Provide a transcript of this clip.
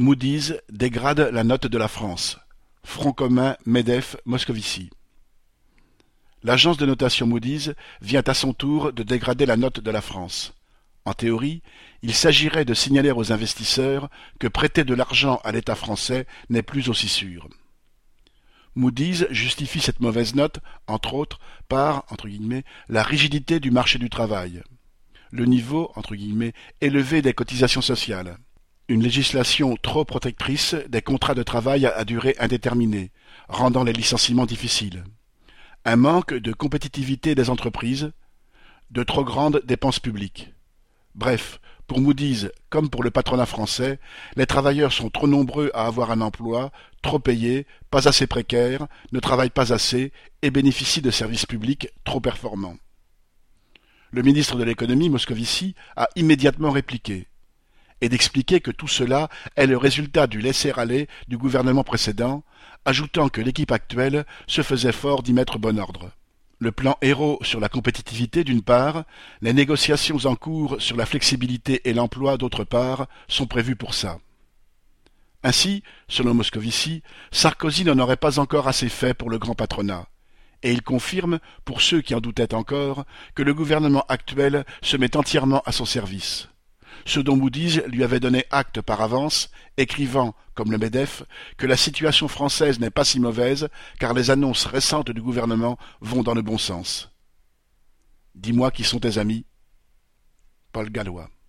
Moody's dégrade la note de la France. Front commun MEDEF-Moscovici. L'agence de notation Moody's vient à son tour de dégrader la note de la France. En théorie, il s'agirait de signaler aux investisseurs que prêter de l'argent à l'État français n'est plus aussi sûr. Moody's justifie cette mauvaise note, entre autres, par la rigidité du marché du travail, le niveau élevé des cotisations sociales, une législation trop protectrice des contrats de travail à durée indéterminée, rendant les licenciements difficiles, un manque de compétitivité des entreprises, de trop grandes dépenses publiques. Bref, pour Moody's comme pour le patronat français, les travailleurs sont trop nombreux à avoir un emploi, trop payés, pas assez précaires, ne travaillent pas assez et bénéficient de services publics trop performants. Le ministre de l'économie, Moscovici, a immédiatement répliqué et d'expliquer que tout cela est le résultat du laisser-aller du gouvernement précédent, ajoutant que l'équipe actuelle se faisait fort d'y mettre bon ordre. Le plan Hérault sur la compétitivité d'une part, les négociations en cours sur la flexibilité et l'emploi d'autre part, sont prévues pour ça. Ainsi, selon Moscovici, Sarkozy n'en aurait pas encore assez fait pour le grand patronat, et il confirme, pour ceux qui en doutaient encore, que le gouvernement actuel se met entièrement à son service. Ce dont Moody's lui avait donné acte par avance, écrivant, comme le MEDEF, que la situation française n'est pas si mauvaise, car les annonces récentes du gouvernement vont dans le bon sens. Dis-moi qui sont tes amis. Paul Gallois.